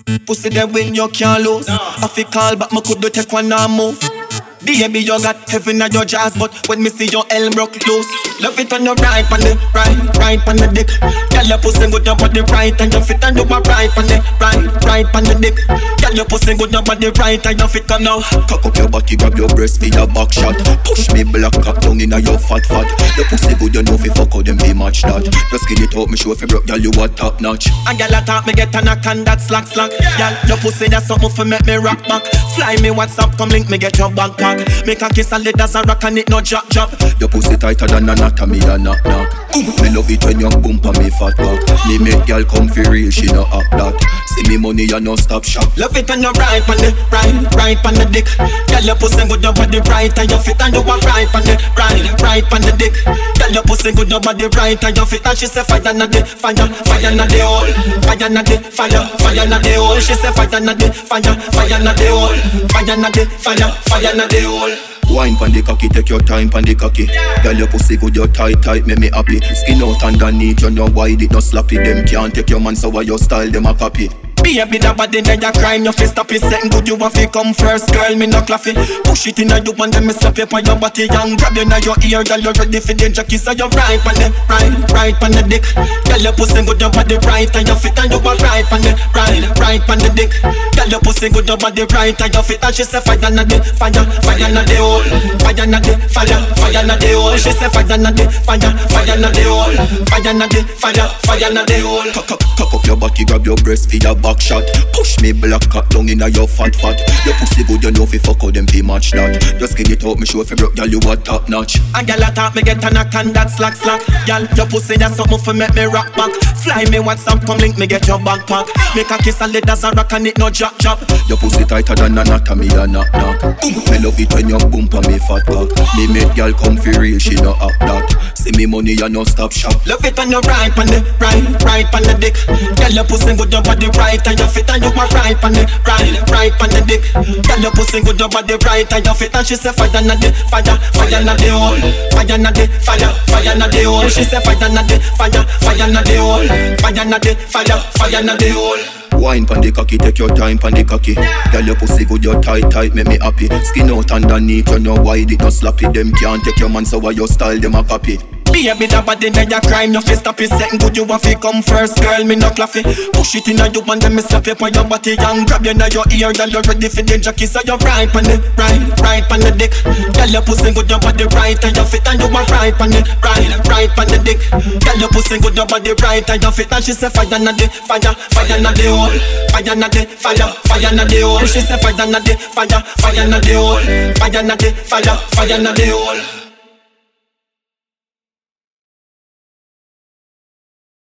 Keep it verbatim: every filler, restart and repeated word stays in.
Pussy them win you can't lose. I fi call but me could do take one and move. Baby, you got heaven in your jaws, but when me see your elm broke loose. Love it on the right, on the right, right on the dick. Girl, your pussy good, your body right, and your fit and you are right on the right, right on the dick. Girl, your pussy good, your body right, and your fit come now. Cock up your body, grab your breast for your back shot. Push me black cock down inna your fat fat. Your pussy good, you know fi fuck how them be match that. Just get it out, me show if you broke, girl, you a top notch. And girl, I talk me get a knock and that slack slack. Girl, your pussy that's something for make me rock back. Fly me WhatsApp, come link me get your bank pack. Make a kiss and let us a rock and it no drop drop. Your pussy tighter than anatomy a knock knock. Me love it when you bump on me fat cock. Me make girl come for real, she no act that. See me money and no stop shop. Love it when you right on the right, right on the dick. Girl your pussy good, your body right and your fit and you are right on the right, right on the dick. Girl your pussy good, your body right and your fit and she say fire na the fire, fire na the hole, fire na the fire, fire na the hole. She say fire na the fire, fire na the hole, fire na the fire, fire na the hole. Wine pan the cocky, take your time pan the cocky. Girl your pussy good, your tight tight, make me happy. Skin out underneath, you know wide it no sloppy. Them can't take your man, so why your style them a copy. Baby, that body then you crying, you feel stop it. Second good, you want to come first, girl, me no claffy. Push it in a you and then me slap you on your body and grab you in your ear, girl, you ready for danger. Kiss on your right on the right, right on the dick. Girl, your pussy good, your body right and your fit and you are right on the right, right on the dick. Girl, your pussy good, your body right and your fit and she say fire na the fire, fire na the hole, fire na the fire, fire na the hole. She say fire na the fire, fire na the hole, fire na the fire, fire na the hole. Cock up, cock up your body, grab your breast for your back shot. Push me black cock down inna your fat fat. Your pussy good, you know fi fuck how them fi match that. Just get it out, me show if you broke, girl, you a top notch. And girl a talk, me get a knock and that slack slack. Girl, your pussy that's something for make me rock back. Fly me WhatsApp, come link me get your bank pack. Make a kiss and let us a rock and it no drop drop. Your pussy tighter than anatomy a knock knock. Me love it when you bump on me fat cock. Me make girl come fi real, she no act that. See me money and no stop shop. Love it when you right on the right, right on the dick. Girl, your pussy good, your body right and your fit and you are right on the right, right on the dick. Girl, your pussy good, your body right and your fit and she say fire na the fire, fire na the hole, fire na the fire, fire na the hole. She say fire na the fire, fire na the hole, fire na the fire, fire na the hole. Wine pan the cocky, take your time pan the cocky. Girl your pussy good, your tight tight, make me happy. Skin out underneath, you know wide it no sloppy. Them can't take your man, so why your style them a copy. Baby, that body then you crying, you feel stop it. Second good, you want to come first, girl, me no claffy. Push it in a you and then me slap you on your body and grab you in your ear, girl, you ready for danger. Kiss on your right on the right, right on the dick. Girl, your pussy good, your body right and your fit and you are right on the right, right on the dick. Girl, your pussy good, your body right and your fit and she say fire na the fire, fire na the hole, fire na the fire, fire na the hole. She say fire na the fire, fire na the hole, fire na the fire, fire na the hole.